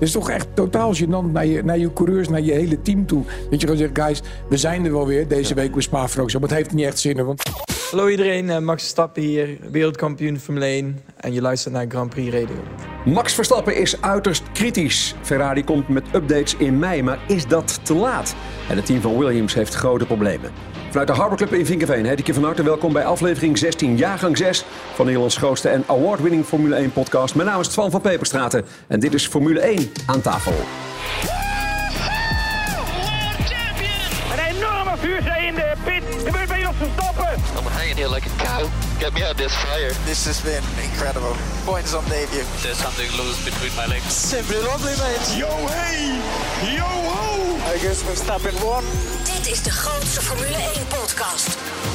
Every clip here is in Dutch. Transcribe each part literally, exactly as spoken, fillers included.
is toch echt totaal gênant naar je, naar je coureurs, naar je hele team toe. Dat je gewoon zegt, guys, we zijn er wel weer. Deze week bij Spa-Francorchamps. Maar het heeft niet echt zin. Want... Hallo iedereen, Max Verstappen hier, wereldkampioen Formule één. En je luistert naar Grand Prix Radio. Max Verstappen is uiterst kritisch. Ferrari komt met updates in mei, maar is dat te laat? En het team van Williams heeft grote problemen. Vanuit de Harbour Club in Vinkenveen heet ik je van harte welkom bij aflevering zestien, jaargang zes van Nederlands grootste en award-winning Formule één podcast. Mijn naam is Twan van Peperstraten en dit is Formule één aan tafel. Een enorme vuurzee in de pit. Gebeurt bij ons Verstappen. I'm hanging here like a cow. Get me out of this fire. This has been incredible. Points on debut. There's something loose between my legs. Simply lovely, mate. Yo, hey. Yo, ho. I guess Verstappen won. Dit is de grootste Formule één podcast.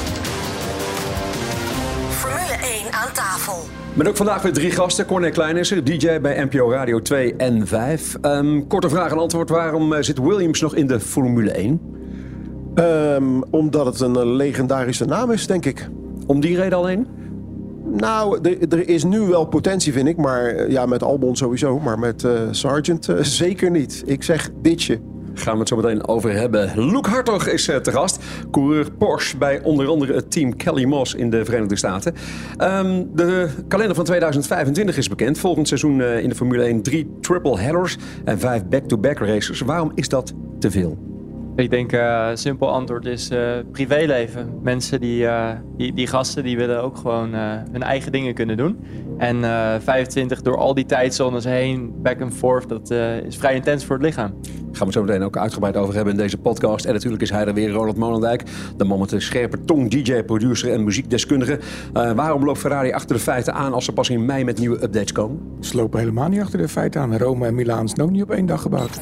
Formule één aan tafel. Met ook vandaag weer drie gasten. Corné Kleinissen, D J bij N P O Radio twee en vijf. Um, korte vraag en antwoord. Waarom uh, zit Williams nog in de Formule één? Um, omdat het een uh, legendarische naam is, denk ik. Om die reden alleen? Nou, er, er is nu wel potentie, vind ik. Maar uh, ja, met Albon sowieso. Maar met uh, Sargent uh, zeker niet. Ik zeg ditje. Gaan we het zo meteen over hebben. Luke Hartog is uh, te gast. Coureur Porsche bij onder andere het team Kelly Moss in de Verenigde Staten. Um, de kalender van tweeduizend vijfentwintig is bekend. Volgend seizoen uh, in de Formule één drie triple headers en vijf back-to-back races. Waarom is dat te veel? Ik denk, uh, simpel antwoord is uh, privéleven. Mensen die, uh, die, die gasten, die willen ook gewoon uh, hun eigen dingen kunnen doen. En uh, vijfentwintig door al die tijdzones heen, back and forth, dat uh, is vrij intens voor het lichaam. Gaan we het zo meteen ook uitgebreid over hebben in deze podcast. En natuurlijk is hij er weer, Ronald Molendijk. De man met de scherpe tong, D J, producer en muziekdeskundige. Uh, waarom loopt Ferrari achter de feiten aan als ze pas in mei met nieuwe updates komen? Ze lopen helemaal niet achter de feiten aan. Rome en Milaan zijn ook niet op één dag gebouwd.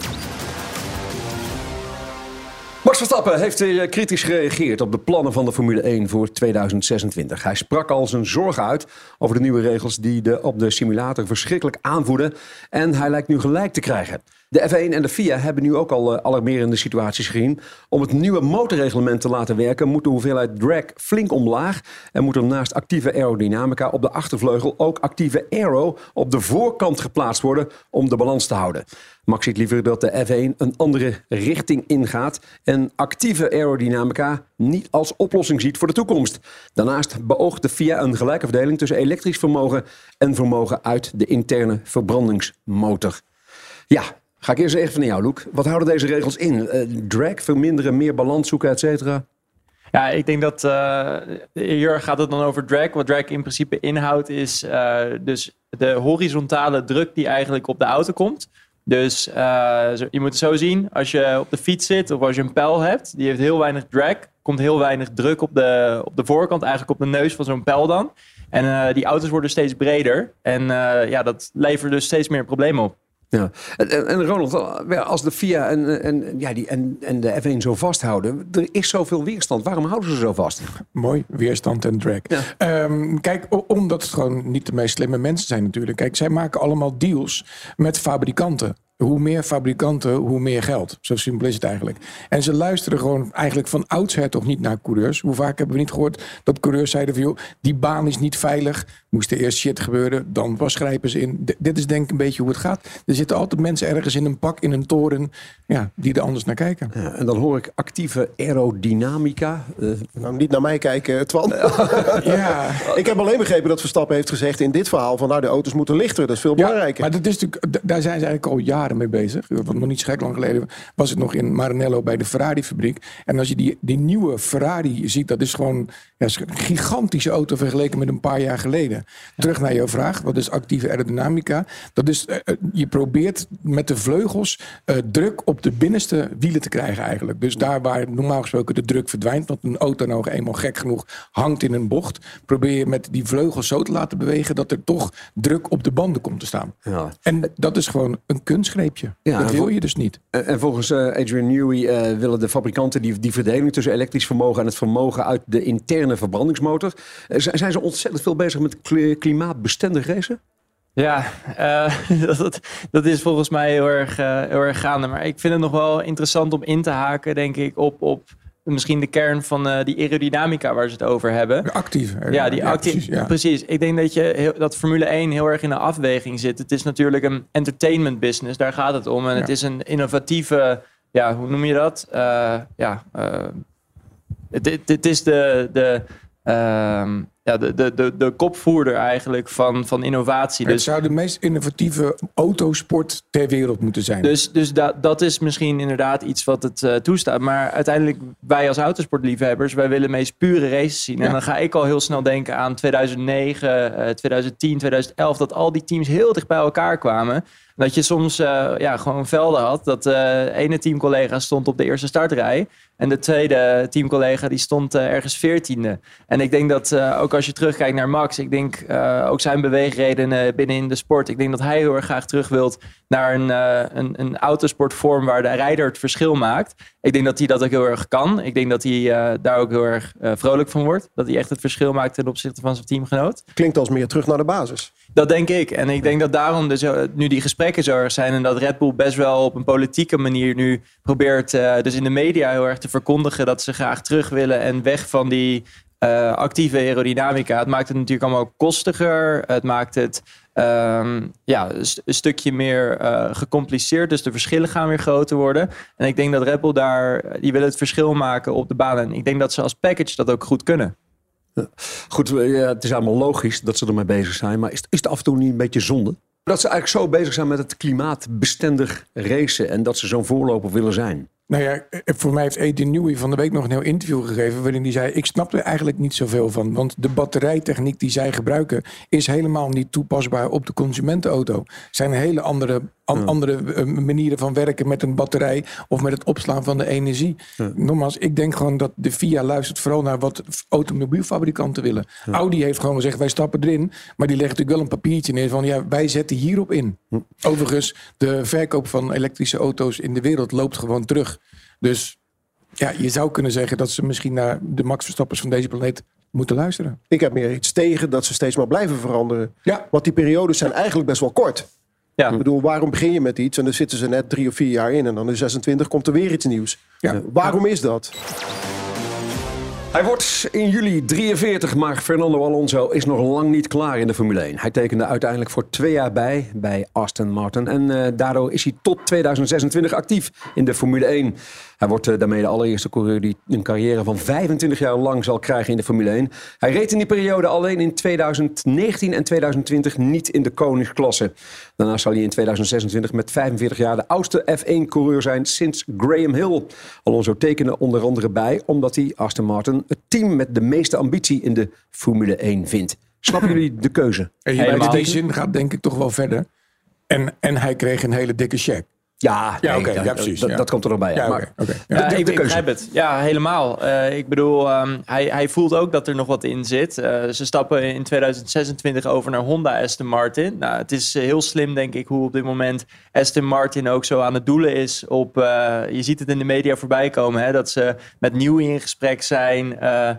Max Verstappen heeft weer kritisch gereageerd op de plannen van de Formule één voor tweeduizend zesentwintig. Hij sprak al zijn zorgen uit over de nieuwe regels die de, op de simulator verschrikkelijk aanvoeden. En hij lijkt nu gelijk te krijgen. De F één en de F I A hebben nu ook al alarmerende situaties gezien. Om het nieuwe motorreglement te laten werken moet de hoeveelheid drag flink omlaag. En moet er naast actieve aerodynamica op de achtervleugel ook actieve aero op de voorkant geplaatst worden om de balans te houden. Max ziet liever dat de F één een andere richting ingaat en actieve aerodynamica niet als oplossing ziet voor de toekomst. Daarnaast beoogt de F I A een gelijke verdeling tussen elektrisch vermogen en vermogen uit de interne verbrandingsmotor. Ja, ga ik eerst even naar jou, Luke. Wat houden deze regels in? Uh, drag, verminderen, meer balans zoeken, et cetera? Ja, ik denk dat uh, hier gaat het dan over drag. Wat drag in principe inhoudt is uh, dus de horizontale druk die eigenlijk op de auto komt. Dus uh, je moet het zo zien, als je op de fiets zit of als je een pijl hebt, die heeft heel weinig drag, komt heel weinig druk op de, op de voorkant, eigenlijk op de neus van zo'n pijl dan. En uh, die auto's worden steeds breder en uh, ja, dat levert dus steeds meer problemen op. Ja. En, en Ronald, als de F I A en, en, ja, die, en, en de F één zo vasthouden, er is zoveel weerstand. Waarom houden ze zo vast? Mooi, weerstand en drag. Ja. Um, kijk, omdat het gewoon niet de meest slimme mensen zijn natuurlijk. Kijk, zij maken allemaal deals met fabrikanten. Hoe meer fabrikanten, hoe meer geld. Zo simpel is het eigenlijk. En ze luisteren gewoon eigenlijk van oudsher toch niet naar coureurs. Hoe vaak hebben we niet gehoord dat coureurs zeiden van, joh, die baan is niet veilig. Moest er eerst shit gebeuren, dan pas grijpen ze in. D- dit is denk ik een beetje hoe het gaat. Er zitten altijd mensen ergens in een pak, in een toren, ja, die er anders naar kijken. Ja, en dan hoor ik actieve aerodynamica. Uh, nou, niet naar mij kijken, Twan. Ja. Ik heb alleen begrepen dat Verstappen heeft gezegd in dit verhaal van, nou, de auto's moeten lichter. Dat is veel belangrijker. Ja, maar dat is natuurlijk, daar zijn ze eigenlijk al jaren mee bezig. Want nog niet zo gek lang geleden was het nog in Maranello bij de Ferrari-fabriek. En als je die, die nieuwe Ferrari ziet, dat is gewoon ja, is een gigantische auto vergeleken met een paar jaar geleden. Terug naar jouw vraag, wat is actieve aerodynamica? Dat is, uh, je probeert met de vleugels uh, druk op de binnenste wielen te krijgen eigenlijk. Dus daar waar normaal gesproken de druk verdwijnt, want een auto nou eenmaal gek genoeg hangt in een bocht, probeer je met die vleugels zo te laten bewegen dat er toch druk op de banden komt te staan. Ja. En dat is gewoon een kunstgreepje. Ja, dat wil je dus niet. En, en volgens uh, Adrian Newey uh, willen de fabrikanten die, die verdeling tussen elektrisch vermogen en het vermogen uit de interne verbrandingsmotor. Uh, zijn ze ontzettend veel bezig met klimaatbestendig racen? Ja, uh, dat, dat is volgens mij heel erg, uh, heel erg gaande. Maar ik vind het nog wel interessant om in te haken, denk ik, op, op misschien de kern van uh, die aerodynamica waar ze het over hebben. De actieve. Ja, die ja, actieve. precies, ja. precies. Ik denk dat, je heel, dat Formule één heel erg in een afweging zit. Het is natuurlijk een entertainment business, daar gaat het om. En ja. het is een innovatieve, ja, hoe noem je dat? Uh, ja, uh, het, het is de... de uh, Ja, de, de, de, de kopvoerder eigenlijk van, van innovatie. Het dus, zou de meest innovatieve autosport ter wereld moeten zijn. Dus, dus da, dat is misschien inderdaad iets wat het uh, toestaat. Maar uiteindelijk, wij als autosportliefhebbers, wij willen meest pure races zien. Ja. En dan ga ik al heel snel denken aan tweeduizend negen, uh, tweeduizend tien, tweeduizend elf... dat al die teams heel dicht bij elkaar kwamen. Dat je soms uh, ja, gewoon velden had. Dat de uh, ene teamcollega stond op de eerste startrij. En de tweede teamcollega die stond uh, ergens veertiende. En ik denk dat uh, ook als je terugkijkt naar Max. Ik denk uh, ook zijn beweegredenen binnenin de sport. Ik denk dat hij heel erg graag terug wilt naar een, uh, een, een autosportvorm waar de rijder het verschil maakt. Ik denk dat hij dat ook heel erg kan. Ik denk dat hij uh, daar ook heel erg uh, vrolijk van wordt. Dat hij echt het verschil maakt ten opzichte van zijn teamgenoot. Klinkt als meer terug naar de basis. Dat denk ik. En ik denk dat daarom dus, uh, nu die gesprekken zo erg zijn. En dat Red Bull best wel op een politieke manier nu probeert uh, dus in de media heel erg te verkondigen dat ze graag terug willen en weg van die uh, actieve aerodynamica. Het maakt het natuurlijk allemaal kostiger. Het maakt het um, ja, een stukje meer uh, gecompliceerd. Dus de verschillen gaan weer groter worden. En ik denk dat Red Bull daar, die willen het verschil maken op de baan. En ik denk dat ze als package dat ook goed kunnen. Goed, ja, het is allemaal logisch dat ze ermee bezig zijn. Maar is, is het af en toe niet een beetje zonde? Dat ze eigenlijk zo bezig zijn met het klimaatbestendig racen. En dat ze zo'n voorloper willen zijn. Nou ja, voor mij heeft Adrian Newey van de week nog een heel interview gegeven waarin hij zei, ik snap er eigenlijk niet zoveel van. Want de batterijtechniek die zij gebruiken is helemaal niet toepasbaar op de consumentenauto. Er zijn hele andere, an, ja. andere uh, manieren van werken met een batterij of met het opslaan van de energie. Ja. Nogmaals, ik denk gewoon dat de F I A luistert vooral naar wat automobielfabrikanten willen. Ja. Audi heeft gewoon gezegd, wij stappen erin. Maar die leggen natuurlijk wel een papiertje neer van, ja, wij zetten hierop in. Hm. Overigens, de verkoop van elektrische auto's in de wereld loopt gewoon terug. Dus ja, je zou kunnen zeggen dat ze misschien naar de Max Verstappers van deze planeet moeten luisteren. Ik heb meer iets tegen dat ze steeds maar blijven veranderen. Ja. Want die periodes zijn eigenlijk best wel kort. Ja. Ik bedoel, waarom begin je met iets en dan zitten ze net drie of vier jaar in en dan in zesentwintig komt er weer iets nieuws. Ja. Waarom is dat? Hij wordt in juli drieënveertig, maar Fernando Alonso is nog lang niet klaar in de Formule één. Hij tekende uiteindelijk voor twee jaar bij, bij Aston Martin. En uh, daardoor is hij tot tweeduizend zesentwintig actief in de Formule één. Hij wordt uh, daarmee de allereerste coureur die een carrière van vijfentwintig jaar lang zal krijgen in de Formule één. Hij reed in die periode alleen in tweeduizend negentien en tweeduizend twintig niet in de koningsklasse. Daarna zal hij in tweeduizend zesentwintig met vijfenveertig jaar de oudste F één coureur zijn sinds Graham Hill. Alonso tekende onder andere bij omdat hij Aston Martin het team met de meeste ambitie in de Formule één vindt. Snappen jullie de keuze? En in die zin gaat denk ik toch wel verder. En, en hij kreeg een hele dikke check. Ja, ja, nee, okay, ja, ja precies. Dat, ja. dat komt er nog bij. Ja, ja, maar, okay, okay. Ja, ja, de, ik, de ik begrijp het. Ja, helemaal. Uh, ik bedoel, um, hij, hij voelt ook dat er nog wat in zit. Uh, ze stappen in tweeduizend zesentwintig over naar Honda Aston Martin. Nou, het is uh, heel slim, denk ik, hoe op dit moment Aston Martin ook zo aan het doelen is op... Uh, je ziet het in de media voorbij komen, hè, dat ze met Newey in gesprek zijn... Uh,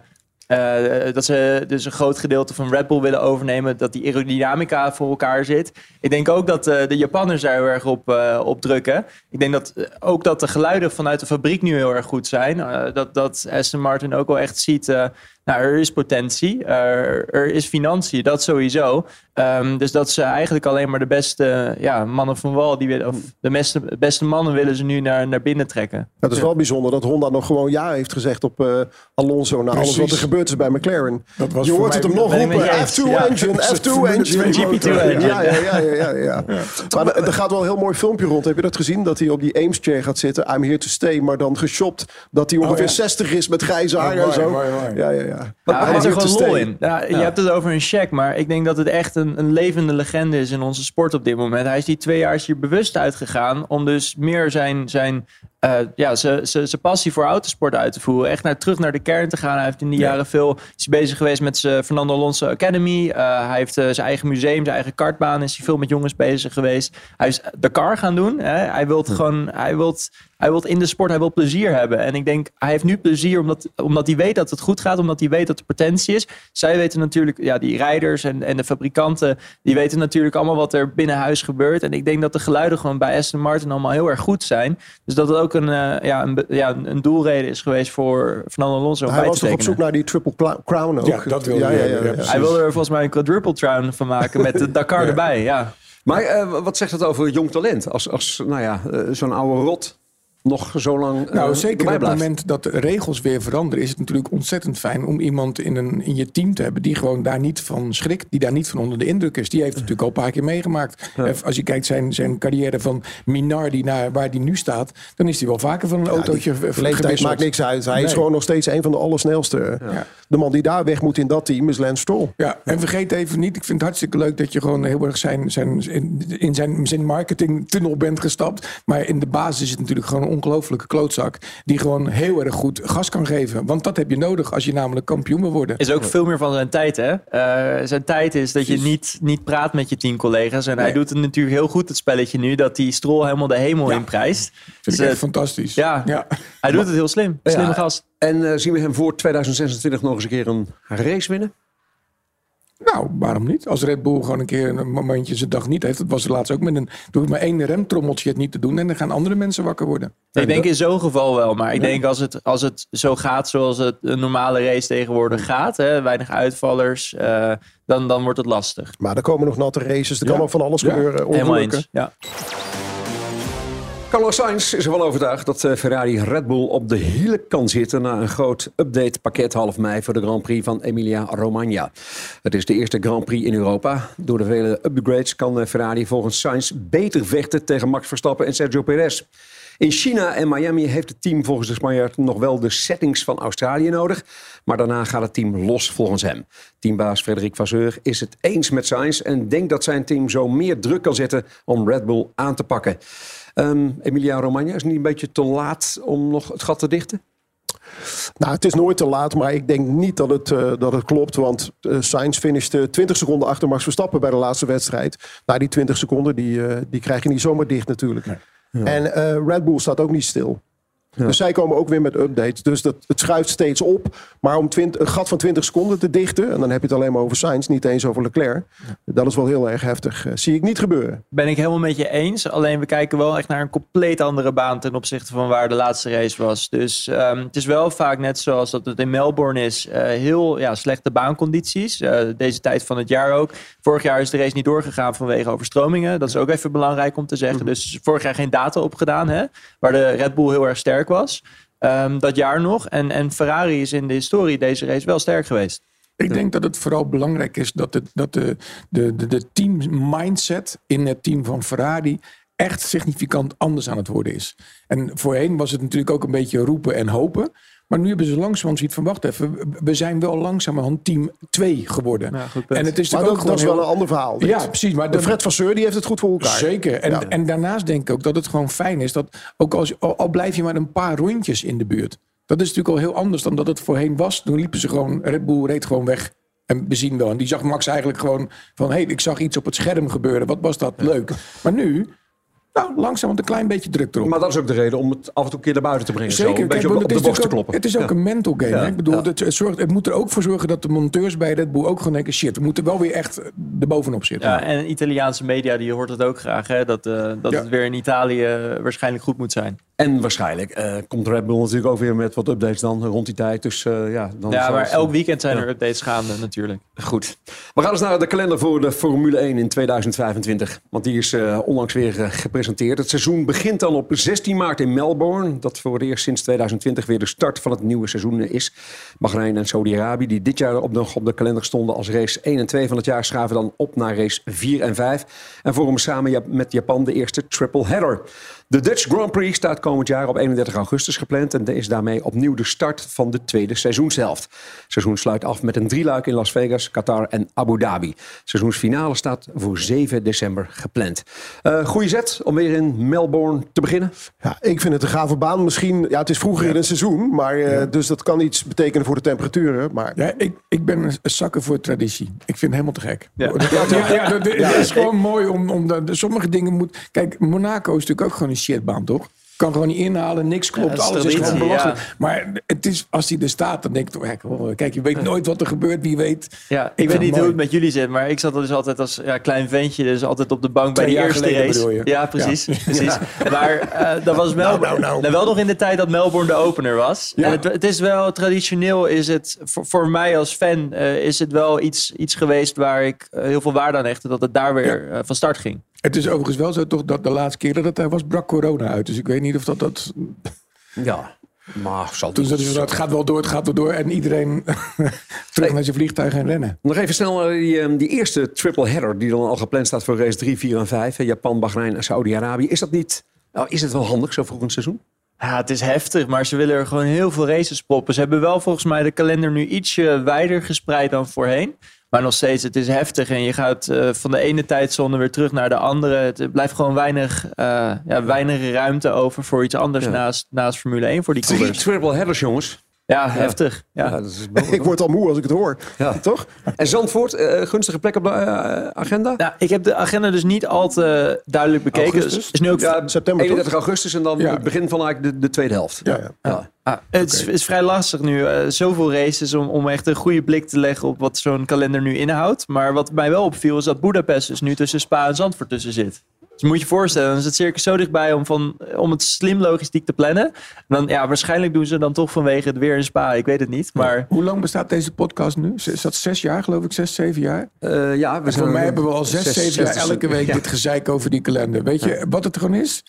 Uh, dat ze dus een groot gedeelte van Red Bull willen overnemen. Dat die aerodynamica voor elkaar zit. Ik denk ook dat uh, de Japanners daar heel erg op, uh, op drukken. Ik denk dat uh, ook dat de geluiden vanuit de fabriek nu heel erg goed zijn. Uh, dat, dat Aston Martin ook wel echt ziet... Uh, nou, er is potentie. Uh, er is financiën. Dat sowieso. Um, dus dat ze eigenlijk alleen maar de beste ja, mannen van wal... Die willen, of de beste, beste mannen willen ze nu naar, naar binnen trekken. Het is wel bijzonder dat Honda nog gewoon ja heeft gezegd op uh, Alonso... na alles wat er gebeurd is bij McLaren. Dat was je hoort het hem nog roepen. F twee ja. engine, F twee engine. G P twee engine. Ja, ja, ja. ja, ja, ja. ja. Maar er gaat wel een heel mooi filmpje rond. Heb je dat gezien? Dat hij op die Ames chair gaat zitten. I'm here to stay. Maar dan geshopt dat hij ongeveer oh, ja. zestig is met grijze haar oh, en zo. Mooi, mooi. Ja, ja, ja. Ja, hij zit er gewoon lol in. Ja, je ja. hebt het over een check, maar ik denk dat het echt een, een levende legende is in onze sport op dit moment. Hij is die twee jaar hier bewust uitgegaan om dus meer zijn, zijn uh, ja, zijn passie voor autosport uit te voeren. Echt naar, terug naar de kern te gaan. Hij heeft in die ja. jaren veel is bezig geweest met zijn Fernando Alonso Academy. Uh, hij heeft uh, zijn eigen museum, zijn eigen kartbaan. Is hij veel met jongens bezig geweest. Hij is Dakar gaan doen. Hè. Hij wil ja. gewoon, hij wilt Hij wil in de sport, hij wil plezier hebben. En ik denk, hij heeft nu plezier omdat, omdat hij weet dat het goed gaat. Omdat hij weet dat er potentie is. Zij weten natuurlijk, ja, die rijders en, en de fabrikanten, die weten natuurlijk allemaal wat er binnen huis gebeurt. En ik denk dat de geluiden gewoon bij Aston Martin allemaal heel erg goed zijn. Dus dat het ook een, uh, ja, een, ja, een doelreden is geweest voor Fernando Alonso om hij bij was te toch tekenen. op zoek naar die triple crown ook? Ja, dat wilde ja, ja, ja, ja, ja, Hij wilde er volgens mij een quadruple crown van maken met de Dakar Ja. erbij. Ja. Maar uh, wat zegt het over jong talent? Als, als nou ja, uh, zo'n oude rot nog zo lang uh, Nou, zeker erbij op het blijft. moment dat de regels weer veranderen, is het natuurlijk ontzettend fijn om iemand in, een, in je team te hebben die gewoon daar niet van schrikt, die daar niet van onder de indruk is. Die heeft het natuurlijk al een paar keer meegemaakt. Ja. Als je kijkt zijn, zijn carrière van Minardi naar waar hij nu staat, dan is hij wel vaker van een Ja, autootje die gewisseld. leeftijd maakt niks uit. Hij is Nee. gewoon nog steeds een van de allersnelste. Ja. De man die daar weg moet in dat team is Lance Stroll. Ja, en vergeet even niet, ik vind het hartstikke leuk dat je gewoon heel erg zijn, zijn, in, in zijn, zijn marketingtunnel bent gestapt. Maar in de basis is het natuurlijk gewoon een ongelofelijke klootzak die gewoon heel erg goed gas kan geven. Want dat heb je nodig als je namelijk kampioen wil worden. Is ook veel meer van zijn tijd, hè? Uh, zijn tijd is dat je niet, niet praat met je teamcollega's. En Nee. hij doet het natuurlijk heel goed, het spelletje nu, dat die Stroll helemaal de hemel Ja. in prijst. Vind Dus, ik echt uh, fantastisch. ja, Ja. hij doet het heel slim. Slimme Ja. gast. En uh, zien we hem voor tweeduizend zesentwintig nog eens een keer een race winnen? Nou, waarom niet? Als Red Bull gewoon een keer een momentje zijn dag niet heeft. Dat was laatst ook met een... Doe maar één remtrommeltje het niet te doen en dan gaan andere mensen wakker worden. Ik denk in zo'n geval wel, maar ik denk als het, als het zo gaat zoals het een normale race tegenwoordig gaat, hè, weinig uitvallers, uh, dan, dan wordt het lastig. Maar er komen nog natte races. Er Ja. kan nog van alles Ja. gebeuren. Helemaal Ongelukken. eens. Ja. Carlos Sainz is ervan overtuigd dat uh, Ferrari Red Bull op de hielen kan zitten na een groot updatepakket half mei voor de Grand Prix van Emilia-Romagna. Het is de eerste Grand Prix in Europa. Door de vele upgrades kan uh, Ferrari volgens Sainz beter vechten tegen Max Verstappen en Sergio Perez. In China en Miami heeft het team volgens de Spanjaard nog wel de settings van Australië nodig. Maar daarna gaat het team los volgens hem. Teambaas Frederik Vasseur is het eens met Sainz en denkt dat zijn team zo meer druk kan zetten om Red Bull aan te pakken. Um, Emilia-Romagna, is het niet een beetje te laat om nog het gat te dichten? Nou, het is nooit te laat, maar ik denk niet dat het, uh, dat het klopt. Want uh, Sainz finishte twintig seconden achter Max Verstappen bij de laatste wedstrijd. Nou, die twintig seconden, die, uh, die krijg je niet zomaar dicht natuurlijk. Nee. Ja. En uh, Red Bull staat ook niet stil. Ja. Dus zij komen ook weer met updates. Dus dat, het schuift steeds op. Maar om twintig, een gat van twintig seconden te dichten, en dan heb je het alleen maar over Sainz, niet eens over Leclerc. Ja. Dat is wel heel erg heftig. Uh, zie ik niet gebeuren. Ben ik helemaal met je eens. Alleen we kijken wel echt naar een compleet andere baan ten opzichte van waar de laatste race was. Dus um, het is wel vaak net zoals dat het in Melbourne is. Uh, heel ja, slechte baancondities. Uh, deze tijd van het jaar ook. Vorig jaar is de race niet doorgegaan vanwege overstromingen. Dat is ook even belangrijk om te zeggen. Mm-hmm. Dus vorig jaar geen data opgedaan. Hè? Waar de Red Bull heel erg sterk was. Um, dat jaar nog. En, en Ferrari is in de historie deze race wel sterk geweest. Ik denk dat het vooral belangrijk is dat, het, dat de, de, de, de team mindset in het team van Ferrari echt significant anders aan het worden is. En voorheen was het natuurlijk ook een beetje roepen en hopen. Maar nu hebben ze langzamerhand zoiets van, wacht even, we zijn wel langzamerhand team twee geworden. Ja, goed en het is maar dat, ook dat is wel heel... een ander verhaal. Dit. Ja, precies. Maar de Fred Vasseur die heeft het goed voor elkaar. Zeker. En, ja. en daarnaast denk ik ook dat het gewoon fijn is dat, ook als, al blijf je maar een paar rondjes in de buurt. Dat is natuurlijk al heel anders dan dat het voorheen was. Toen liepen ze gewoon, Red Bull reed gewoon weg. En we zien wel. En die zag Max eigenlijk gewoon van, hé, hey, ik zag iets op het scherm gebeuren. Wat was dat leuk. Maar nu... Nou, langzaam een klein beetje druk erop. Maar dat is ook de reden om het af en toe een keer naar buiten te brengen. Zeker. Zo, een Kijk, beetje op, op de borst ook, te kloppen. Het is ook ja. een mental game. Ja. Hè? Ik bedoel, Ja. het, het, zorgt, het moet er ook voor zorgen dat de monteurs bij Red Bull ook gewoon denken, shit, we moeten wel weer echt erbovenop zitten. Ja, en Italiaanse media die hoort het ook graag. Hè? Dat, uh, dat ja. het weer in Italië waarschijnlijk goed moet zijn. En waarschijnlijk uh, komt Red Bull natuurlijk ook weer met wat updates dan rond die tijd. Dus, uh, ja, dan ja, maar het, elk weekend zijn ja. er updates gaande natuurlijk. Goed. We gaan eens naar de kalender voor de Formule één in tweeduizend vijfentwintig. Want die is uh, onlangs weer uh, gepresenteerd. Het seizoen begint dan op zestien maart in Melbourne. Dat voor het eerst sinds tweeduizend twintig weer de start van het nieuwe seizoen is. Bahrein en Saudi-Arabië, die dit jaar op de, op de kalender stonden als race één en twee van het jaar, schaven dan op naar race vier en vijf. En vormen samen met Japan de eerste triple header. De Dutch Grand Prix staat komend jaar op eenendertig augustus gepland en is daarmee opnieuw de start van de tweede seizoenshelft. Het seizoen sluit af met een drieluik in Las Vegas, Qatar en Abu Dhabi. Het seizoensfinale staat voor zeven december gepland. Uh, goeie zet om weer in Melbourne te beginnen? Ja, ik vind het een gave baan. Misschien, ja, het is vroeger ja. in het seizoen, maar uh, ja. dus dat kan iets betekenen voor de temperaturen. Maar... Ja, ik, ik ben een zakker voor traditie. Ik vind het helemaal te gek. Ja. Ja, ja, ja, dat, ja, het is gewoon ik... mooi om, om de, de, sommige dingen moet. Kijk, Monaco is natuurlijk ook gewoon een shitbaan, toch? kan gewoon niet inhalen, niks klopt, Ja, alles is gewoon traditie, belachelijk. ja. Maar het is, als hij er staat, dan denk ik, kijk, oh, kijk, je weet nooit wat er gebeurt, wie weet. Ja, ik vind weet het niet mooi. hoe het met jullie zit, maar ik zat dus altijd als ja, klein ventje, dus altijd op de bank bij Twee de jaar eerste geleden race. bedoel je? Ja, precies. Ja. precies. Maar uh, dat was Melbourne, Nou, nou, nou. wel nog in de tijd dat Melbourne de opener was. Ja. En het, het is wel traditioneel, is het voor, voor mij als fan, uh, is het wel iets, iets geweest waar ik uh, heel veel waarde aan hechtte, dat het daar weer uh, van start ging. Het is overigens wel zo toch dat de laatste keer dat het daar was, brak corona uit. Dus ik weet niet of dat... dat Ja, maar zal toen zeiden ze, het gaat wel door, het gaat wel door. En iedereen terug Hey. naar zijn vliegtuig en rennen. Nog even snel naar die, um, die eerste triple header die dan al gepland staat voor race drie, vier en vijf. Hè, Japan, Bahrein en Saudi-Arabië. Is dat niet... Nou, is het wel handig zo vroeg in het seizoen? Ja, het is heftig, maar ze willen er gewoon heel veel races proppen. Ze hebben wel volgens mij de kalender nu ietsje wijder gespreid dan voorheen. Maar nog steeds, het is heftig. En je gaat uh, van de ene tijdzone weer terug naar de andere. Het blijft gewoon weinig, uh, ja, weinig ruimte over voor iets anders Ja. naast, naast Formule één voor die Drie coureurs. triple headers, jongens. Ja, heftig. Ja. Ja, dat is behoorlijk. Ik word al moe als ik het hoor. Ja. Toch? En Zandvoort, uh, gunstige plek op de uh, agenda? Nou, ik heb de agenda dus niet al te duidelijk bekeken. Augustus? Dus is nu ook Ja, September, eenendertig augustus en dan Ja. het begin van eigenlijk de, de tweede helft. Ja, ja. Ja. Ah, het is, is vrij lastig nu. Uh, zoveel races om, om echt een goede blik te leggen op wat zo'n kalender nu inhoudt. Maar wat mij wel opviel is dat Budapest dus nu tussen Spa en Zandvoort tussen zit. Dus moet je je voorstellen, dan is het circus zo dichtbij om, van, om het slim logistiek te plannen. En dan, ja, waarschijnlijk doen ze dan toch vanwege het weer in Spa. Ik weet het niet, maar... Hoe lang bestaat deze podcast nu? Is dat zes jaar, geloof ik? Zes, zeven jaar? Uh, ja, we Voor mij hebben we al zes, zes, zeven jaar zes, elke week ja. dit gezeik over die kalender. Weet je wat het gewoon is?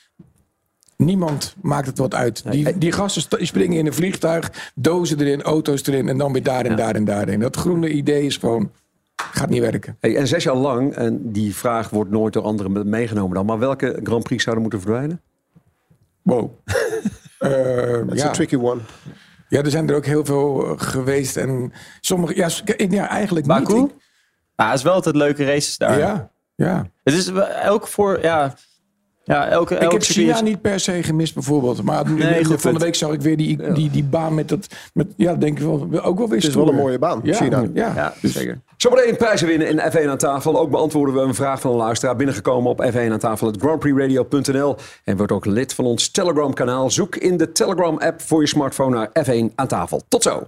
Niemand maakt het wat uit. Die, die gasten st- springen in een vliegtuig, dozen erin, auto's erin en dan weer daar en Ja. daar en daarheen. Dat groene idee is gewoon, gaat niet werken. Hey, en zes jaar lang, en die vraag wordt nooit door anderen meegenomen dan, maar welke Grand Prix zouden moeten verdwijnen? Wow. Uh, Dat is ja. een tricky one. ja, er zijn er ook heel veel uh, geweest. En sommige, ja, s- ja eigenlijk Baku? niet. Ah, het is wel altijd leuke races daar. Ja, ja. Het is wel- elk voor... Ja, ja elke, Ik elk heb circuit China is- niet per se gemist bijvoorbeeld. Maar Nee, nee, goed van de punt. week zag ik weer die, die, die baan met dat... Met, ja, denk ik wel, ook wel weer Het is stoer. wel een mooie baan, Ja, China. ja. Ja, Dus- zeker. Zometeen prijzen winnen in F één aan tafel. Ook beantwoorden we een vraag van een luisteraar binnengekomen op F één aan tafel, het grandprixradio punt n l. En wordt ook lid van ons Telegram kanaal. Zoek in de Telegram app voor je smartphone naar F één aan tafel. Tot zo.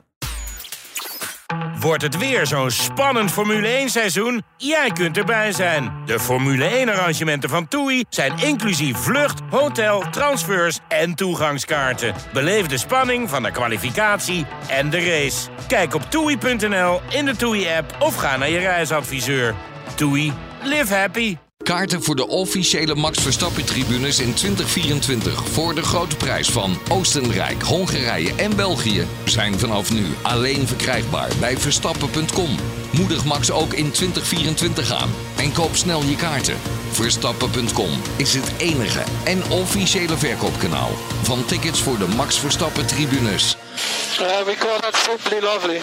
Wordt het weer zo'n spannend Formule één seizoen? Jij kunt erbij zijn. De Formule één arrangementen van TUI zijn inclusief vlucht, hotel, transfers en toegangskaarten. Beleef de spanning van de kwalificatie en de race. Kijk op toei punt n l, in de TUI-app of ga naar je reisadviseur. TUI, live happy. Kaarten voor de officiële Max Verstappen-tribunes in twintig vierentwintig... voor de grote prijs van Oostenrijk, Hongarije en België... zijn vanaf nu alleen verkrijgbaar bij verstappen punt com. Moedig Max ook in twintig vierentwintig aan en koop snel je kaarten. verstappen punt com is het enige en officiële verkoopkanaal... van tickets voor de Max Verstappen-tribunes. Uh, we call that simply lovely.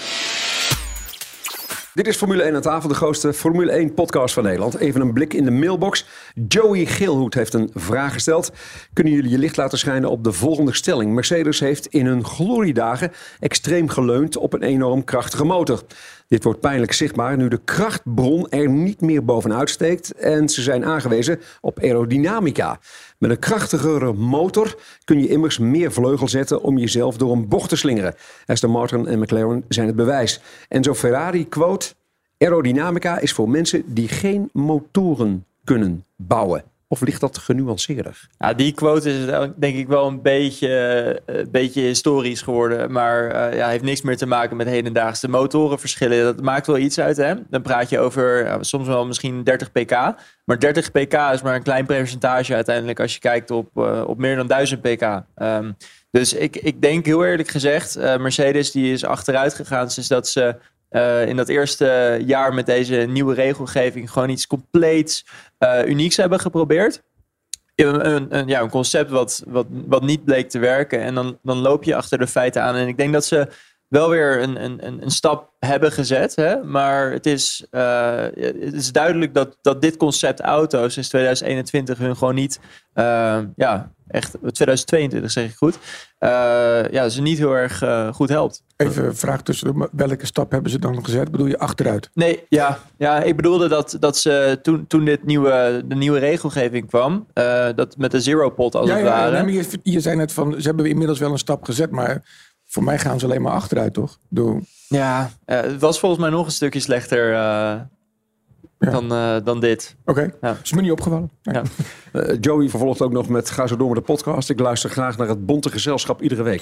Dit is Formule één aan tafel, de grootste Formule één podcast van Nederland. Even een blik in de mailbox. Joey Geelhoed heeft een vraag gesteld. Kunnen jullie je licht laten schijnen op de volgende stelling? Mercedes heeft in hun gloriedagen extreem geleund op een enorm krachtige motor. Dit wordt pijnlijk zichtbaar nu de krachtbron er niet meer bovenuit steekt en ze zijn aangewezen op aerodynamica. Met een krachtigere motor kun je immers meer vleugel zetten om jezelf door een bocht te slingeren. Aston Martin en McLaren zijn het bewijs. Enzo Ferrari quote: aerodynamica is voor mensen die geen motoren kunnen bouwen. Of ligt dat genuanceerder? Ja, die quote is denk ik wel een beetje, uh, beetje historisch geworden. Maar uh, ja, heeft niks meer te maken met hedendaagse motorenverschillen. Dat maakt wel iets uit, hè? Dan praat je over uh, soms wel misschien dertig pk. Maar dertig pk is maar een klein percentage uiteindelijk als je kijkt op, uh, op meer dan duizend pk. Um, dus ik, ik denk heel eerlijk gezegd, uh, Mercedes die is achteruit gegaan sinds dat ze Uh, in dat eerste jaar met deze nieuwe regelgeving gewoon iets compleets uh, unieks hebben geprobeerd. Een, een, een, ja, een concept wat, wat, wat niet bleek te werken. En dan, dan loop je achter de feiten aan. En ik denk dat ze wel weer een, een, een stap hebben gezet. Hè? Maar het is, uh, het is duidelijk dat, dat dit concept auto's sinds tweeduizend eenentwintig hun gewoon niet... Uh, ja, echt tweeduizend tweeëntwintig zeg ik goed. Uh, ja, ze niet heel erg uh, goed helpt. Even een vraag tussen. Welke stap hebben ze dan gezet? Bedoel je achteruit? Nee, ja, ja ik bedoelde dat, dat ze toen, toen dit nieuwe, de nieuwe regelgeving kwam, uh, dat met de zero pot als ja, het ja, ware. Ja, je, je zei net van, ze hebben inmiddels wel een stap gezet, maar voor mij gaan ze alleen maar achteruit, toch? Doe. Ja, uh, het was volgens mij nog een stukje slechter uh, ja. dan, uh, dan dit. Oké, okay. ja. Is me niet opgevallen. Nee. Ja. Uh, Joey vervolgt ook nog met Ga zo door met de podcast. Ik luister graag naar het bonte gezelschap iedere week.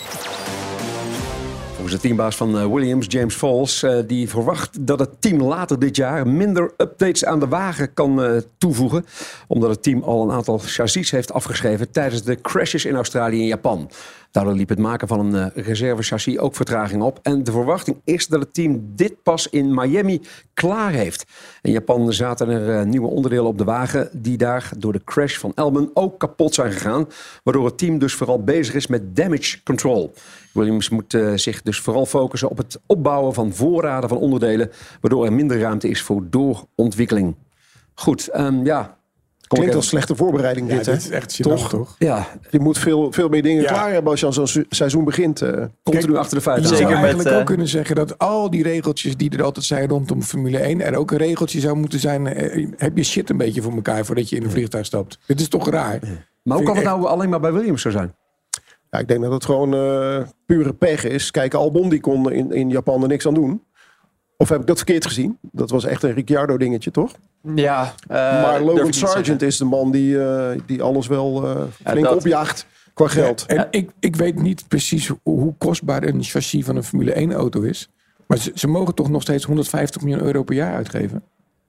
Volgens de teambaas van Williams, James Falls, uh, die verwacht dat het team later dit jaar minder updates aan de wagen kan uh, toevoegen. Omdat het team al een aantal chassis heeft afgeschreven tijdens de crashes in Australië en Japan. Daardoor liep het maken van een uh, reservechassis ook vertraging op. En de verwachting is dat het team dit pas in Miami klaar heeft. In Japan zaten er uh, nieuwe onderdelen op de wagen die daar door de crash van Albon ook kapot zijn gegaan. Waardoor het team dus vooral bezig is met damage control. Williams moet uh, zich dus vooral focussen op het opbouwen van voorraden van onderdelen. Waardoor er minder ruimte is voor doorontwikkeling. Goed, um, ja... Klinkt als slechte voorbereiding ja, dit, hè? Dit is echt toch? toch? Ja. Je moet veel, veel meer dingen ja. klaar hebben als je aan zo'n seizoen begint. Uh, Continu Kijk, achter de feiten. Je zou Zeker eigenlijk met, uh, ook kunnen zeggen dat al die regeltjes die er altijd zijn rondom Formule één... er ook een regeltje zou moeten zijn. Uh, heb je shit een beetje voor elkaar voordat je in een vliegtuig stapt. Dit is toch raar? Ja. Maar hoe kan het nou alleen maar bij Williams zo zijn? Ja, ik denk dat het gewoon uh, pure pech is. Kijk, Albon die kon in, in Japan er niks aan doen. Of heb ik dat verkeerd gezien? Dat was echt een Ricciardo dingetje, toch? Ja. Uh, maar Logan Sargent is de man die, uh, die alles wel uh, flink ja, dat... opjaagt qua geld. Ja, en ik, ik weet niet precies hoe, hoe kostbaar een chassis van een Formule één auto is. Maar ze, ze mogen toch nog steeds honderdvijftig miljoen euro per jaar uitgeven?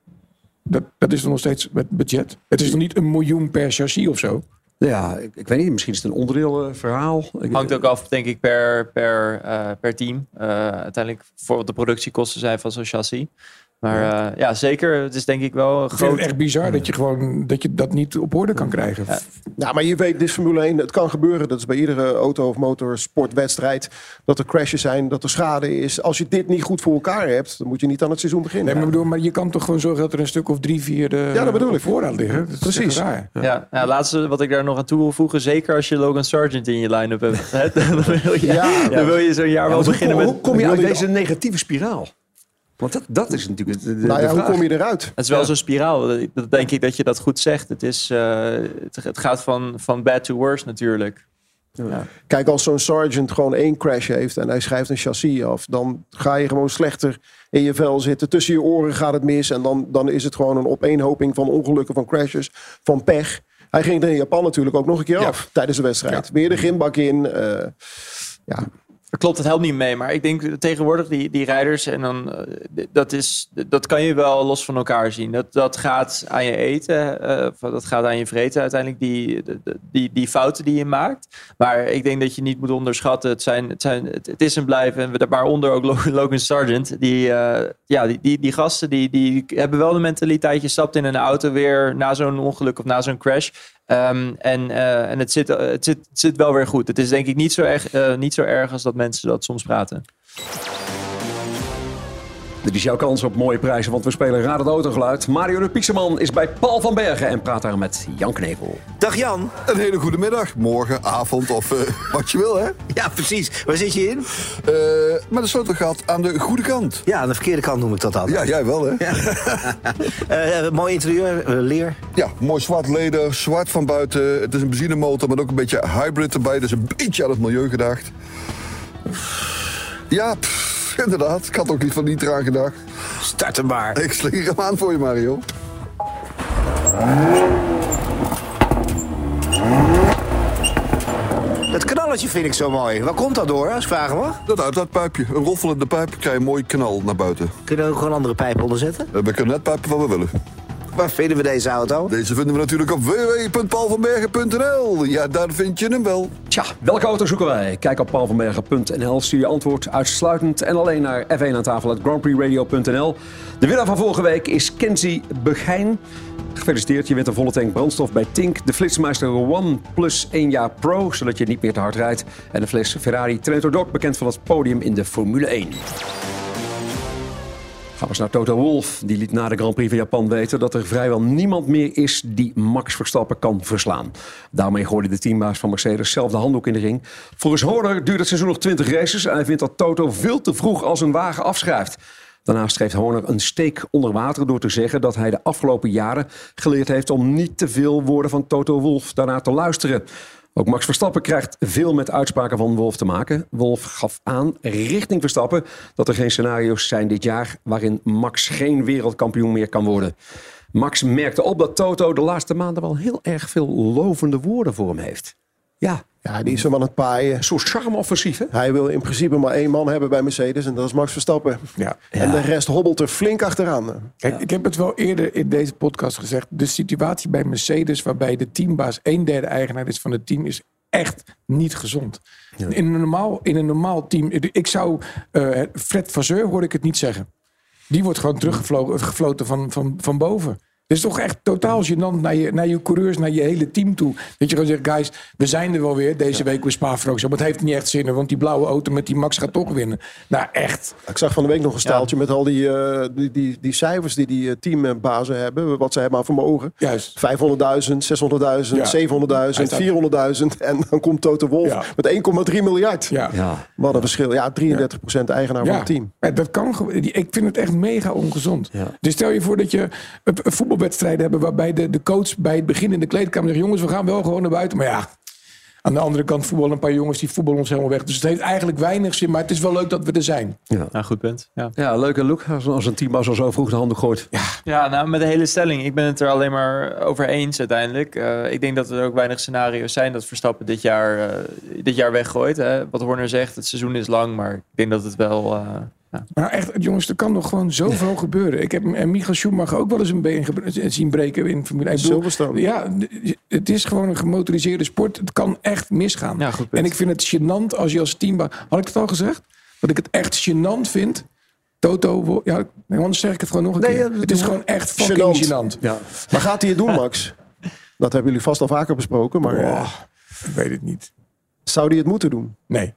Dat, dat is toch nog steeds het budget? Het is toch niet een miljoen per chassis of zo? Ja, ik, ik weet niet. Misschien is het een onderdeel uh, verhaal. Hangt ook af, denk ik, per, per, uh, per team. Uh, uiteindelijk voor wat de productiekosten zijn van zo'n chassis. Maar uh, ja, zeker. Het is denk ik wel een groot... Ik vind het echt bizar dat je gewoon dat je dat niet op orde kan krijgen. Ja, ja maar je weet, dit is Formule één. Het kan gebeuren. Dat is bij iedere auto- of motorsportwedstrijd. Dat er crashes zijn, dat er schade is. Als je dit niet goed voor elkaar hebt, dan moet je niet aan het seizoen beginnen. Nee, maar, bedoel, maar je kan toch gewoon zorgen dat er een stuk of drie, vier uh, ja, dat bedoel ik. voorraad liggen. Dat Precies. Is raar. Ja, ja, ja, laatste wat ik daar nog aan toe wil voegen. Zeker als je Logan Sargent in je line-up hebt. dan, wil je, ja, dan wil je zo'n jaar ja, wel beginnen hoe, met... Hoe kom je uit deze negatieve spiraal? Want dat, dat is natuurlijk de, de, nou ja, de hoe kom je eruit? Het is wel ja. zo'n spiraal. Dat denk ik dat je dat goed zegt. Het, is, uh, het, het gaat van, van bad to worse natuurlijk. Ja. Ja. Kijk, als zo'n Sargent gewoon één crash heeft en hij schrijft een chassis af, dan ga je gewoon slechter in je vel zitten. Tussen je oren gaat het mis en dan, dan is het gewoon een opeenhoping van ongelukken, van crashes, van pech. Hij ging er in Japan natuurlijk ook nog een keer ja. af tijdens de wedstrijd. Ja. Weer de gymbak in. Uh, ja. Klopt, het helpt niet mee. Maar ik denk tegenwoordig die, die rijders... en dan uh, dat, is, dat kan je wel los van elkaar zien. Dat, dat gaat aan je eten. Uh, dat gaat aan je vreten uiteindelijk. Die, die, die fouten die je maakt. Maar ik denk dat je niet moet onderschatten. Het, zijn, het, zijn, het, het is en blijven. En waaronder ook Logan Sargent. Die, uh, ja, die, die, die gasten die, die hebben wel de mentaliteit. Je stapt in een auto weer na zo'n ongeluk of na zo'n crash... Um, en uh, en het, zit, uh, het, zit, het zit wel weer goed. Het is denk ik niet zo erg, uh, niet zo erg als dat mensen dat soms praten. Dit is jouw kans op mooie prijzen, want we spelen Raad het Autogeluid. Mario de Pieterman is bij Paul van Bergen en praat daar met Jan Knevel. Dag Jan. Een hele goede middag, morgen, avond of uh, wat je wil, hè? Ja, precies. Waar zit je in? Uh, met een sleutelgat aan de goede kant. Ja, aan de verkeerde kant noem ik dat altijd. Ja, jij wel, hè? Ja. uh, mooi interieur, uh, leer. Ja, mooi zwart leder, zwart van buiten. Het is een benzinemotor met ook een beetje hybrid erbij. Dus een beetje aan het milieu gedacht. Ja, pff. Inderdaad, ik had ook niet van niet eraan gedacht. Start hem maar. Ik slinger hem aan voor je, Mario. Dat knalletje vind ik zo mooi. Waar komt dat door, als ik vragen mag? Dat uitlaatpijpje. Een roffelende pijp krijg je een mooi knal naar buiten. Kun je er ook gewoon andere pijpen onder zetten? We kunnen net pijpen wat we willen. Waar vinden we deze auto? Deze vinden we natuurlijk op w w w punt paul van bergen punt n l. Ja, daar vind je hem wel. Tja, welke auto zoeken wij? Kijk op paul van bergen punt n l. Stuur je antwoord uitsluitend en alleen naar f één aan tafel at grand prix radio punt n l. De winnaar van vorige week is Kenzie Begijn. Gefeliciteerd, je wint een volle tank brandstof bij Tink. De Flitsmeister One plus één jaar Pro, zodat je niet meer te hard rijdt. En de fles Ferrari Trento Doc, bekend van het podium in de Formule één. Gaan we eens naar Toto Wolff. Die liet na de Grand Prix van Japan weten dat er vrijwel niemand meer is die Max Verstappen kan verslaan. Daarmee gooide de teambaas van Mercedes zelf de handdoek in de ring. Volgens Horner duurt het seizoen nog twintig races en hij vindt dat Toto veel te vroeg als een wagen afschrijft. Daarnaast geeft Horner een steek onder water door te zeggen dat hij de afgelopen jaren geleerd heeft om niet te veel woorden van Toto Wolff daarna te luisteren. Ook Max Verstappen krijgt veel met uitspraken van Wolff te maken. Wolff gaf aan, richting Verstappen, dat er geen scenario's zijn dit jaar waarin Max geen wereldkampioen meer kan worden. Max merkte op dat Toto de laatste maanden wel heel erg veel lovende woorden voor hem heeft. Ja, ja die is hem aan het paaien. Een soort charme-offensief, hè? Hij wil in principe maar één man hebben bij Mercedes en dat is Max Verstappen. Ja. En ja. de rest hobbelt er flink achteraan. Kijk, ja. Ik heb het wel eerder in deze podcast gezegd. De situatie bij Mercedes, waarbij de teambaas een derde eigenaar is van het team, is echt niet gezond. Ja. In, een normaal, in een normaal team, ik zou uh, Fred Vasseur hoor ik het niet zeggen. Die wordt gewoon teruggefloten van, van, van boven. Het is toch echt totaal gênant naar je, naar je coureurs, naar je hele team toe. Dat je gewoon zegt, guys, we zijn er wel weer deze week bij Spa-Francorchamps. Maar het heeft niet echt zin, want die blauwe auto met die Max gaat toch winnen. Nou, echt. Ik zag van de week nog een staaltje ja. met al die, uh, die, die, die cijfers die die uh, teambazen hebben. Wat ze hebben aan vermogen. Juist. vijfhonderdduizend, zeshonderdduizend, ja. zevenhonderdduizend, vierhonderdduizend. En dan komt Toto Wolff ja. met één komma drie miljard. Ja. Ja. Wat een verschil. Ja, drieëndertig procent eigenaar ja. van het team. Ja, dat kan. Ik vind het echt mega ongezond. Ja. Dus stel je voor dat je een voetbalwedstrijden hebben waarbij de, de coach bij het begin in de kleedkamer zegt, jongens, we gaan wel gewoon naar buiten. Maar ja, aan de andere kant voetballen een paar jongens die voetballen ons helemaal weg. Dus het heeft eigenlijk weinig zin, maar het is wel leuk dat we er zijn. Ja, nou, goed punt. Ja, ja leuke look als, als een teambaas al zo vroeg de handen gooit. Ja. ja, nou met de hele stelling. Ik ben het er alleen maar over eens uiteindelijk. Uh, ik denk dat er ook weinig scenario's zijn dat Verstappen dit jaar, uh, dit jaar weggooit. Hè. Wat Horner zegt, het seizoen is lang, maar ik denk dat het wel... Uh, Ja. Maar echt, jongens, er kan nog gewoon zoveel gebeuren. Ik heb en Michael Schumacher ook wel eens een been ge- zien breken in Formule één. Silverstone. Ja, het is gewoon een gemotoriseerde sport. Het kan echt misgaan. Ja, en ik vind het gênant als je als teambaas... Had ik het al gezegd? Dat ik het echt gênant vind. Toto, ja, anders zeg ik het gewoon nog een nee, keer. Ja, het is gewoon echt fucking gênant. gênant. Ja. Maar gaat hij het doen, Max? Dat hebben jullie vast al vaker besproken. Maar oh, uh, ik weet het niet. Zou hij het moeten doen? Nee.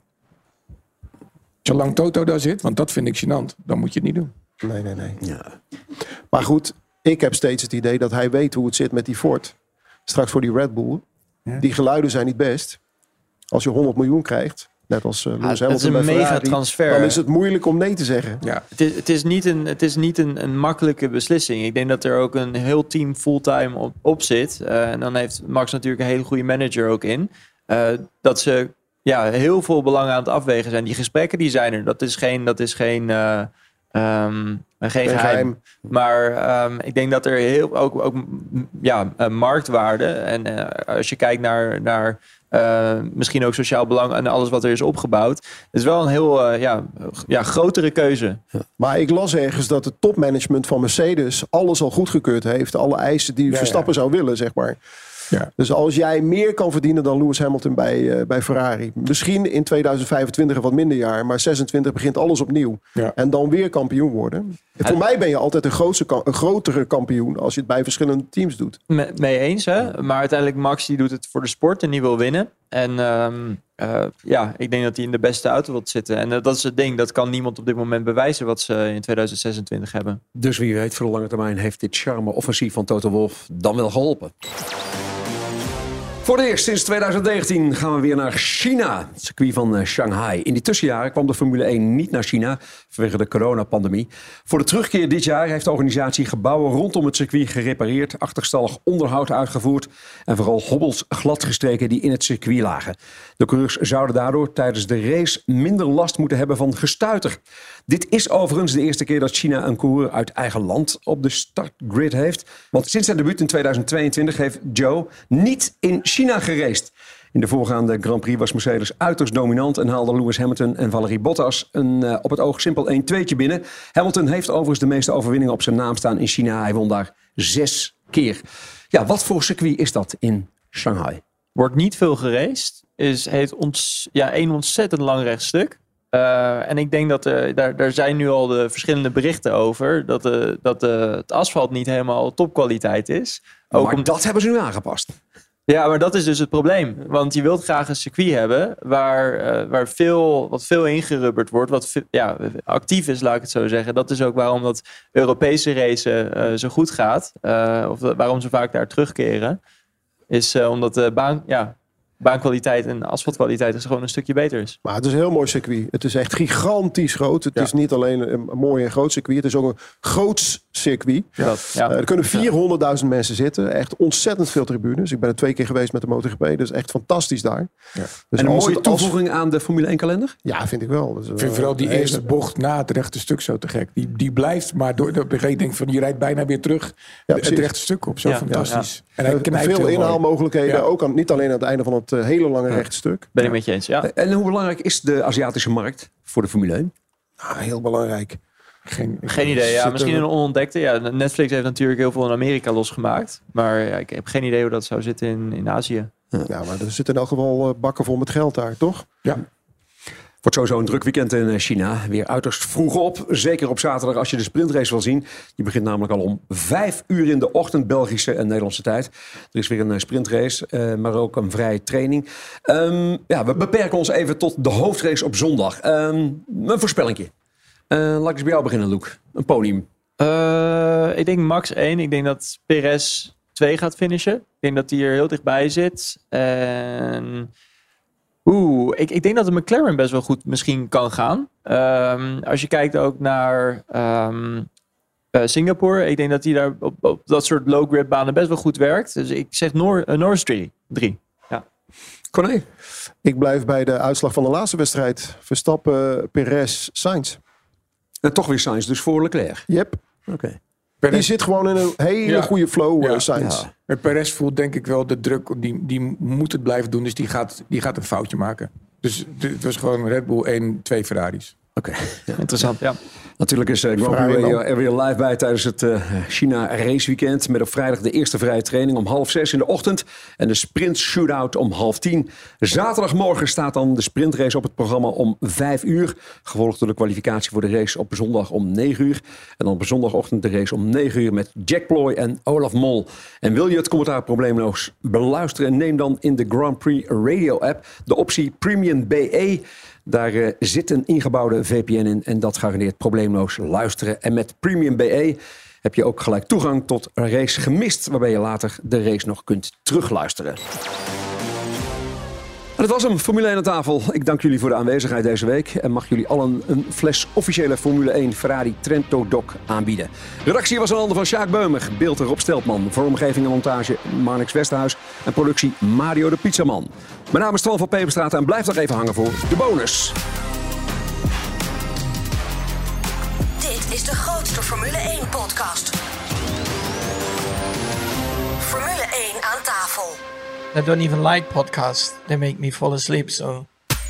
Zolang Toto daar zit, want dat vind ik gênant, dan moet je het niet doen. Nee, nee, nee. Ja. Maar goed, ik heb steeds het idee dat hij weet hoe het zit met die Ford. Straks voor die Red Bull. Ja. Die geluiden zijn niet best. Als je honderd miljoen krijgt, net als uh, Lewis ja, Hamilton bij Ferrari, mega transfer. Dan is het moeilijk om nee te zeggen. Ja. Het is, het is niet, een, het is niet een, een makkelijke beslissing. Ik denk dat er ook een heel team fulltime op, op zit. Uh, en dan heeft Max natuurlijk een hele goede manager ook in. Uh, dat ze... Ja, heel veel belangen aan het afwegen zijn. Die gesprekken die zijn er. Dat is geen, dat is geen, uh, um, geen geheim. geheim. Maar um, ik denk dat er heel ook, ook ja, uh, marktwaarde. En uh, als je kijkt naar, naar uh, misschien ook sociaal belang en alles wat er is opgebouwd. Het is wel een heel uh, ja, ja, grotere keuze. Maar ik las ergens dat het topmanagement van Mercedes alles al goedgekeurd heeft. Alle eisen die ja, Verstappen ja. zou willen, zeg maar. Ja. Dus als jij meer kan verdienen dan Lewis Hamilton bij, uh, bij Ferrari. Misschien in tweeduizend vijfentwintig een wat minder jaar. Maar zesentwintig begint alles opnieuw. Ja. En dan weer kampioen worden. En voor mij ben je altijd een, grootste, een grotere kampioen als je het bij verschillende teams doet. Me, mee eens, hè? Maar uiteindelijk Max die doet het voor de sport en die wil winnen. En um, uh, ja, ik denk dat hij in de beste auto wil zitten. En uh, dat is het ding. Dat kan niemand op dit moment bewijzen wat ze in tweeduizend zesentwintig hebben. Dus wie weet, voor de lange termijn heeft dit charme-offensief van Toto Wolff dan wel geholpen. Voor het eerst sinds tweeduizend negentien gaan we weer naar China. Het circuit van uh, Shanghai. In die tussenjaren kwam de Formule één niet naar China vanwege de coronapandemie. Voor de terugkeer dit jaar heeft de organisatie gebouwen rondom het circuit gerepareerd, achterstallig onderhoud uitgevoerd en vooral hobbels gladgestreken die in het circuit lagen. De coureurs zouden daardoor tijdens de race minder last moeten hebben van gestuiter. Dit is overigens de eerste keer dat China een coureur uit eigen land op de startgrid heeft. Want sinds zijn debuut in tweeduizend tweeëntwintig heeft Zhou niet in China geraced. In de voorgaande Grand Prix was Mercedes uiterst dominant en haalden Lewis Hamilton en Valtteri Bottas een uh, op het oog simpel één tweetje binnen. Hamilton heeft overigens de meeste overwinningen op zijn naam staan in China. Hij won daar zes keer. Ja, wat voor circuit is dat in Shanghai? Wordt niet veel geraced. Is, heeft ons, ja, een ontzettend lang rechtstuk. Uh, en ik denk dat er, daar, daar zijn nu al de verschillende berichten over. Dat, de, dat de, het asfalt niet helemaal topkwaliteit is. Ook maar om... dat hebben ze nu aangepast. Ja, maar dat is dus het probleem. Want je wilt graag een circuit hebben waar, uh, waar veel, wat veel ingerubberd wordt. Wat veel, ja, actief is, laat ik het zo zeggen. Dat is ook waarom dat Europese racen uh, zo goed gaat. Uh, of de, waarom ze vaak daar terugkeren. Is uh, omdat de baan... Ja, baankwaliteit en asfaltkwaliteit is gewoon een stukje beter is. Maar het is een heel mooi circuit. Het is echt gigantisch groot. Het ja. is niet alleen een mooi en groot circuit. Het is ook een groots circuit. Ja. Dat, ja. Uh, er kunnen vierhonderdduizend mensen zitten. Echt ontzettend veel tribunes. Ik ben er twee keer geweest met de MotoGP. Dat is echt fantastisch daar. Ja. Dus en een mooie het, toevoeging als... aan de Formule één kalender? Ja, vind ik wel. Dus, uh, ik vind vooral die eerste hele... bocht na het rechte stuk zo te gek. Die, die blijft, maar door de ik denk van je rijdt bijna weer terug ja, het rechte stuk op. Zo ja. fantastisch. Ja, ja. En hij knijpt veel inhaalmogelijkheden. Ja. Ook aan, niet alleen aan het einde van het uh, hele lange ja. rechtstuk. Ben ik met je eens, ja. En hoe belangrijk is de Aziatische markt voor de Formule één? Ah, heel belangrijk. Geen, geen idee, ja. Misschien een onontdekte. Ja, Netflix heeft natuurlijk heel veel in Amerika losgemaakt. Maar ja, ik heb geen idee hoe dat zou zitten in, in Azië. Ja, maar er zitten in elk geval uh, bakken vol met geld daar, toch? Ja. Wordt sowieso een druk weekend in China. Weer uiterst vroeg op. Zeker op zaterdag als je de sprintrace wil zien. Die begint namelijk al om vijf uur in de ochtend, Belgische en Nederlandse tijd. Er is weer een sprintrace, uh, maar ook een vrije training. Um, ja, we beperken ons even tot de hoofdrace op zondag. Um, een voorspellingje. Uh, laat ik eens bij jou beginnen, Luc. Een podium. Uh, ik denk max één. Ik denk dat Perez twee gaat finishen. Ik denk dat hij er heel dichtbij zit. En... Oeh, ik, ik denk dat de McLaren best wel goed misschien kan gaan. Um, als je kijkt ook naar um, uh, Singapore. Ik denk dat hij daar op, op dat soort low-grip banen best wel goed werkt. Dus ik zeg Nor- uh, Norris drie. Ja. Corné? Ik blijf bij de uitslag van de laatste wedstrijd. Verstappen, Perez, Sainz. En toch weer Sainz, dus voor Leclerc? Yep. Oké. Okay. Perez... Die zit gewoon in een hele ja. goede flow, ja. uh, Sainz. Ja. En Perez voelt denk ik wel de druk. Die, die moet het blijven doen, dus die gaat, die gaat een foutje maken. Dus het was gewoon Red Bull één, twee Ferraris. Oké, okay. ja. Interessant, ja. Natuurlijk is uh, Grand Prix er weer live bij tijdens het uh, China raceweekend. Met op vrijdag de eerste vrije training om half zes in de ochtend. En de sprint shootout om half tien. Zaterdagmorgen staat dan de sprintrace op het programma om vijf uur. Gevolgd door de kwalificatie voor de race op zondag om negen uur. En dan op zondagochtend de race om negen uur met Jack Ploy en Olaf Mol. En wil je het commentaar probleemloos beluisteren? Neem dan in de Grand Prix Radio app de optie Premium B E. Daar uh, zit een ingebouwde V P N in en dat garandeert probleemloos luisteren. En met Premium B E heb je ook gelijk toegang tot een race gemist, waarbij je later de race nog kunt terugluisteren. En dat was hem, Formule één aan tafel. Ik dank jullie voor de aanwezigheid deze week. En mag jullie allen een fles officiële Formule één Ferrari Trento Doc aanbieden. Redactie was een handen van Sjaak Beumer. Beeld Rob Steltman. Vormgeving en montage Marnix Westhuis. En productie Mario de Pizzaman. Mijn naam is Twan van Peperstraat en blijf nog even hangen voor de bonus. Dit is de grootste Formule één podcast. Formule één aan tafel. I don't even like podcasts. They make me fall asleep, so...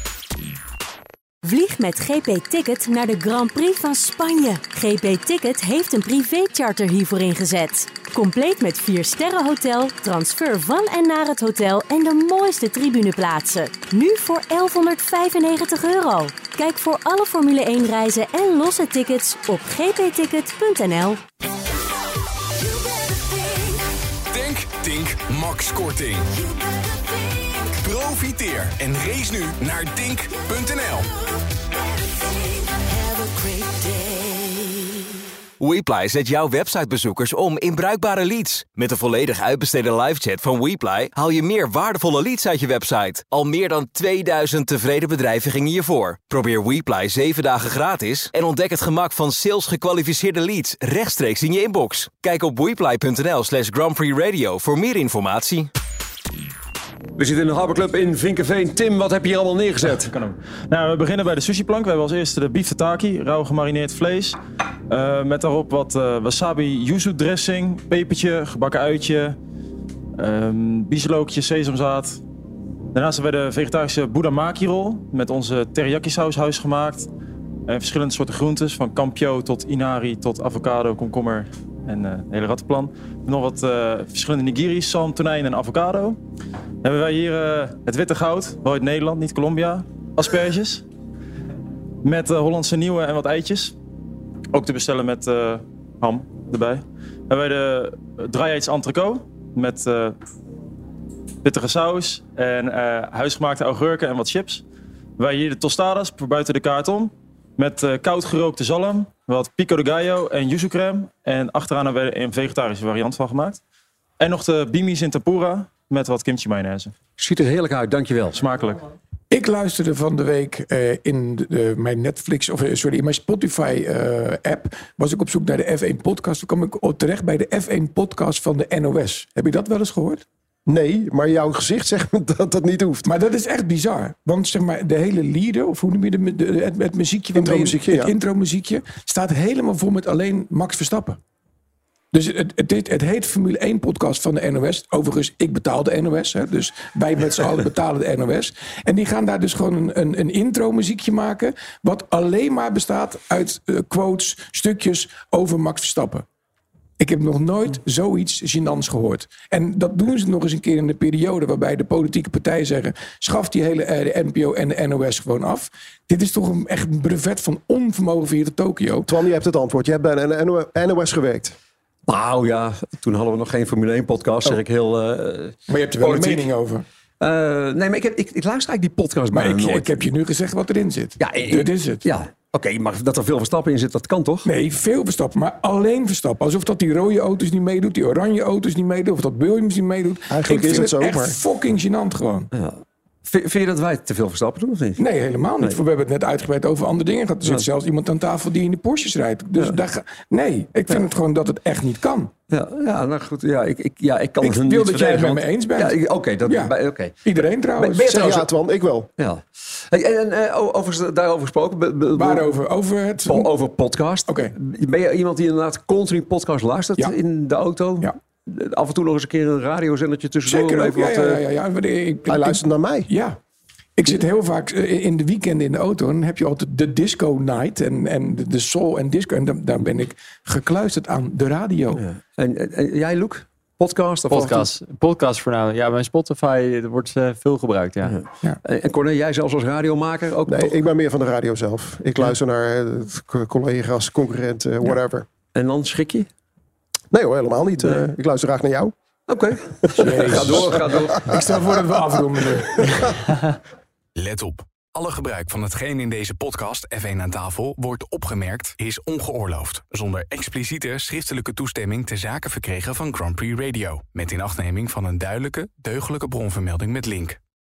Vlieg met G P Ticket naar de Grand Prix van Spanje. G P Ticket heeft een privécharter hiervoor ingezet. Compleet met vier sterren hotel, transfer van en naar het hotel en de mooiste tribuneplaatsen. Nu voor elfhonderdvijfennegentig euro. Kijk voor alle Formule één reizen en losse tickets op g p ticket punt n l. Denk, Tink, Max Korting. Profiteer en race nu naar dink punt n l. Weeply zet jouw websitebezoekers om in bruikbare leads. Met een volledig uitbesteden livechat van Weeply haal je meer waardevolle leads uit je website. Al meer dan tweeduizend tevreden bedrijven gingen hiervoor. Probeer Weeply zeven dagen gratis en ontdek het gemak van sales gekwalificeerde leads rechtstreeks in je inbox. Kijk op weeply punt n l slash Grand Prix Radio voor meer informatie. We zitten in de Harborclub in Vinkenveen. Tim, wat heb je hier allemaal neergezet? Kan ook. Nou, we beginnen bij de sushiplank. We hebben als eerste de beef tataki, rauw gemarineerd vlees. Uh, met daarop wat uh, wasabi yuzu dressing, pepertje, gebakken uitje, um, bieslookje, sesamzaad. Daarnaast hebben we de vegetarische budamaki rol met onze teriyaki saus huisgemaakt. En verschillende soorten groentes, van campio tot inari tot avocado, komkommer, En uh, het hele rattenplan. Nog wat uh, verschillende nigiris, zalm, tonijn en avocado. Dan hebben wij hier uh, het witte goud, wel uit Nederland, niet Colombia. Asperges. Met uh, Hollandse nieuwe en wat eitjes. Ook te bestellen met uh, ham erbij. Dan hebben wij de dry-aged entrecote met uh, pittige saus en uh, huisgemaakte augurken en wat chips. Wij hier de tostadas voor buiten de kaart om. Met uh, koud gerookte zalm, wat pico de gallo en yuzu crème. En achteraan hebben we een vegetarische variant van gemaakt. En nog de bimis in tempura met wat kimchi mayonaise. Ziet er heerlijk uit, dankjewel. Smakelijk. Ik luisterde van de week uh, in de, uh, mijn Netflix, of uh, sorry, in mijn Spotify uh, app was ik op zoek naar de F één podcast. Toen kwam ik terecht bij de F één podcast van de N O S. Heb je dat wel eens gehoord? Nee, maar jouw gezicht zegt me dat dat niet hoeft. Maar dat is echt bizar. Want zeg maar, de hele lieder, of hoe noem je de, de, het, het muziekje... Intro-muziekje, Het ja. intro-muziekje staat helemaal vol met alleen Max Verstappen. Dus het, het, het, het heet Formule één podcast van de N O S. Overigens, ik betaal de N O S. Hè, dus wij met z'n allen betalen de N O S. En die gaan daar dus gewoon een, een, een intro-muziekje maken... wat alleen maar bestaat uit uh, quotes, stukjes over Max Verstappen. Ik heb nog nooit zoiets gênants gehoord. En dat doen ze nog eens een keer in de periode... waarbij de politieke partijen zeggen... schaf die hele uh, de N P O en de N O S gewoon af. Dit is toch een, echt een brevet van onvermogen via de Tokio. Twan, je hebt het antwoord. Je hebt bij de N O S gewerkt. Nou ja, toen hadden we nog geen Formule één podcast, zeg ik heel... Uh, maar je hebt er wel politiek. Een mening over. Uh, nee, maar ik, heb, ik, ik luister eigenlijk die podcast maar bijna ik, nooit. ik heb je nu gezegd wat erin zit. Ja, ik, Dit is het. Ja, oké, okay, maar dat er veel Verstappen in zit, dat kan toch? Nee, veel Verstappen, maar alleen Verstappen. Alsof dat die rode auto's niet meedoet, die oranje auto's niet meedoet... of dat Williams niet meedoet. Eigenlijk ik is het zo, echt maar... fucking gênant gewoon. Ja. Vind je dat wij te veel Verstappen doen of niet? Nee, helemaal niet. Nee. We hebben het net uitgebreid over andere dingen gehad. Er zit ja. zelfs iemand aan tafel die in de Porsches rijdt. Dus ja. daar ga... Nee, ik vind ja. het gewoon dat het echt niet kan. Ja, ja nou goed. Ja, ik, ik, ja, ik kan ik het wil niet dat jij het met me eens bent. Ja, Oké, okay, dat... Ja. Okay. Iedereen trouwens. Ben je trouwens... Ja, Twan, ik wel. Ja. Hey, en en uh, over, daarover gesproken... Be, be, Waarover? Over het... Over podcast. Oké. Okay. Ben je iemand die inderdaad continu podcast luistert ja. in de auto? Ja. Af en toe nog eens een keer een radiozendertje tussendoor. Zeker ook, ja, wat, ja, ja, ja, ja. Ik, ik, Hij luistert naar mij. Ja. Ik zit heel vaak in de weekenden in de auto en dan heb je altijd de disco night en, en de soul en disco. En dan, dan ben ik gekluisterd aan de radio. Ja. En, en, en jij, Luc? Podcast? Of podcast. Podcast voornamelijk. Ja, bij Spotify wordt uh, veel gebruikt, ja. ja. ja. En, en Corné, jij zelfs als radiomaker ook? Nee, toch? Ik ben meer van de radio zelf. Ik ja. luister naar uh, collega's, concurrenten, uh, whatever. Ja. En dan schrik je? Nee hoor, helemaal niet. Nee. Uh, ik luister graag naar jou. Oké. Okay. Ga door, ga door. Ik stel voor dat we afronden. Let op. Alle gebruik van hetgeen in deze podcast F één aan tafel wordt opgemerkt is ongeoorloofd. Zonder expliciete schriftelijke toestemming ter zake verkregen van Grand Prix Radio. Met inachtneming van een duidelijke, deugdelijke bronvermelding met link.